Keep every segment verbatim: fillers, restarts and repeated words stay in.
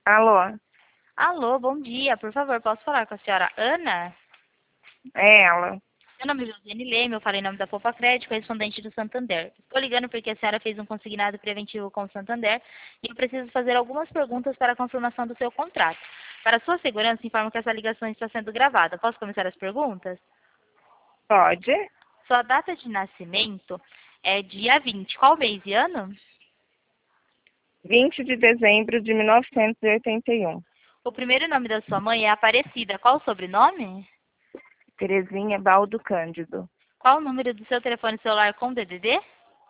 Alô, Alô, bom dia. Por favor, posso falar com a senhora Ana? é ela. Meu nome é Josiane Leme, eu falei em nome da Poupa Crédito, correspondente do Santander. Estou ligando porque a senhora fez um consignado preventivo com o Santander e eu preciso fazer algumas perguntas para a confirmação do seu contrato. Para sua segurança, informo que essa ligação está sendo gravada. Posso começar as perguntas? Pode? Sua data de nascimento é dia vinte. Qual mês e ano? vinte de dezembro de mil novecentos e oitenta e um. O primeiro nome da sua mãe é Aparecida. Qual o sobrenome? Terezinha Baldo Cândido. Qual o número do seu telefone celular com D D D?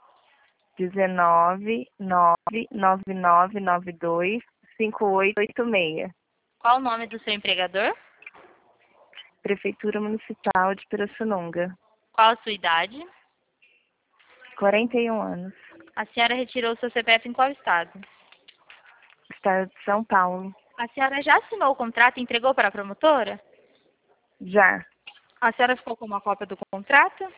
dezenove, nove, nove nove nove dois, cinco oito oito seis. Qual o nome do seu empregador? Prefeitura Municipal de Pirassununga. Qual a sua idade? quarenta e um anos. A senhora retirou seu C P F em qual estado? Estado de São Paulo. A senhora já assinou o contrato e entregou para a promotora? Já. A senhora ficou com uma cópia do contrato?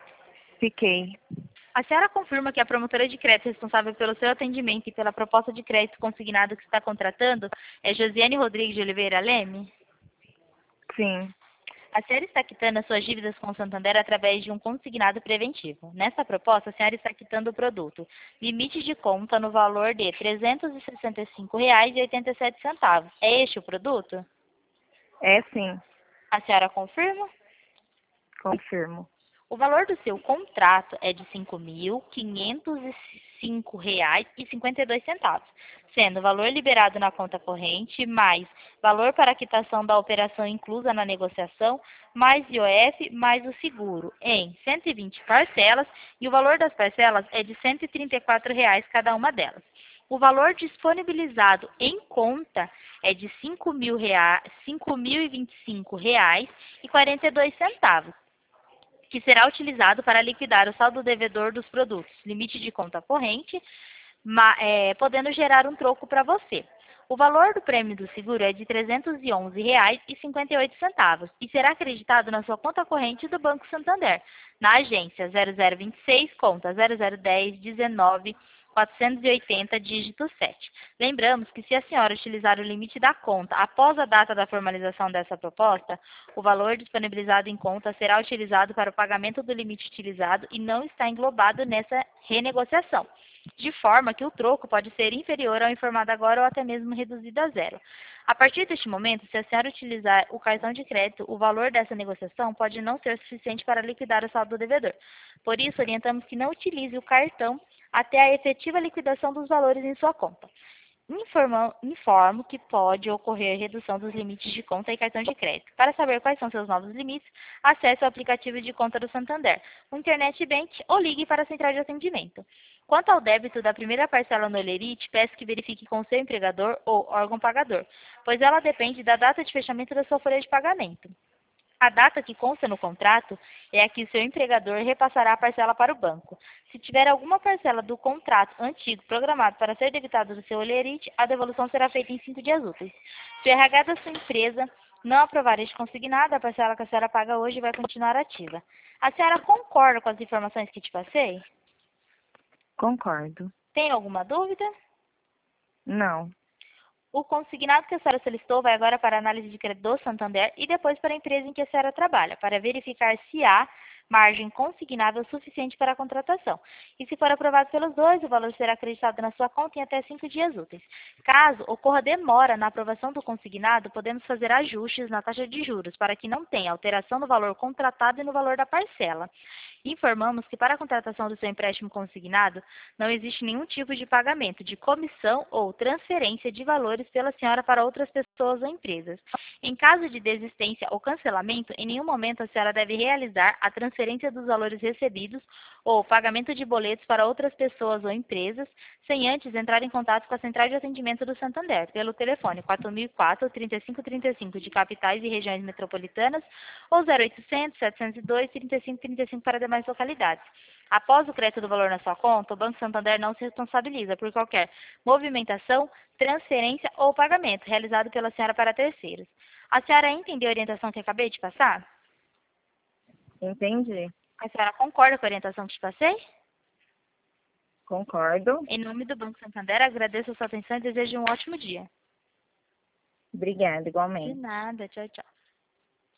Fiquei. A senhora confirma que a promotora de crédito responsável pelo seu atendimento e pela proposta de crédito consignado que está contratando é Josiane Rodrigues de Oliveira Leme? Sim. A senhora está quitando as suas dívidas com o Santander através de um consignado preventivo. Nessa proposta, a senhora está quitando o produto. Limite de conta no valor de trezentos e sessenta e cinco reais e oitenta e sete centavos. É este o produto? É sim. A senhora confirma? Confirmo. O valor do seu contrato é de cinco mil quinhentos e cinco reais e cinquenta e dois centavos, sendo o valor liberado na conta corrente, mais valor para a quitação da operação inclusa na negociação, mais I O F, mais o seguro, em cento e vinte parcelas, e o valor das parcelas é de cento e trinta e quatro reais cada uma delas. O valor disponibilizado em conta é de cinco mil reais, cinco mil e vinte e cinco reais e quarenta e dois centavos. Que será utilizado para liquidar o saldo devedor dos produtos, limite de conta corrente, ma, é, podendo gerar um troco para você. O valor do prêmio do seguro é de trezentos e onze reais e cinquenta e oito centavos e será acreditado na sua conta corrente do Banco Santander, na agência zero zero vinte e seis, conta zero zero dez, dezenove, quatrocentos e oitenta, dígito sete. Lembramos que se a senhora utilizar o limite da conta após a data da formalização dessa proposta, o valor disponibilizado em conta será utilizado para o pagamento do limite utilizado e não está englobado nessa renegociação, de forma que o troco pode ser inferior ao informado agora ou até mesmo reduzido a zero. A partir deste momento, se a senhora utilizar o cartão de crédito, o valor dessa negociação pode não ser suficiente para liquidar o saldo do devedor. Por isso, orientamos que não utilize o cartão até a efetiva liquidação dos valores em sua conta. Informo, informo que pode ocorrer redução dos limites de conta e cartão de crédito. Para saber quais são seus novos limites, acesse o aplicativo de conta do Santander, o Internet Bank ou ligue para a central de atendimento. Quanto ao débito da primeira parcela no Olerite, peço que verifique com seu empregador ou órgão pagador, pois ela depende da data de fechamento da sua folha de pagamento. A data que consta no contrato é a que seu empregador repassará a parcela para o banco. Se tiver alguma parcela do contrato antigo programado para ser debitada do seu Olerite, a devolução será feita em cinco dias úteis. Se o R H da sua empresa não aprovar este consignado, a parcela que a senhora paga hoje vai continuar ativa. A senhora concorda com as informações que te passei? Concordo. Tem alguma dúvida? Não. O consignado que a senhora solicitou vai agora para a análise de crédito do Santander e depois para a empresa em que a senhora trabalha, para verificar se há margem consignável suficiente para a contratação. E se for aprovado pelos dois, o valor será acreditado na sua conta em até cinco dias úteis. Caso ocorra demora na aprovação do consignado, podemos fazer ajustes na taxa de juros, para que não tenha alteração no valor contratado e no valor da parcela. Informamos que para a contratação do seu empréstimo consignado, não existe nenhum tipo de pagamento de comissão ou transferência de valores pela senhora para outras pessoas ou empresas. Em caso de desistência ou cancelamento, em nenhum momento a senhora deve realizar a transferência dos valores recebidos ou pagamento de boletos para outras pessoas ou empresas, sem antes entrar em contato com a Central de Atendimento do Santander, pelo telefone quatro mil e quatro, trinta e cinco trinta e cinco de capitais e regiões metropolitanas ou zero oitocentos, setecentos e dois, trinta e cinco trinta e cinco para demais localidades. Após o crédito do valor na sua conta, o Banco Santander não se responsabiliza por qualquer movimentação, transferência ou pagamento realizado pela senhora para terceiros. A senhora entendeu a orientação que acabei de passar? Entendi. A senhora concorda com a orientação que te passei? Concordo. Em nome do Banco Santander, agradeço a sua atenção e desejo um ótimo dia. Obrigada, De igualmente. nada. Tchau, tchau.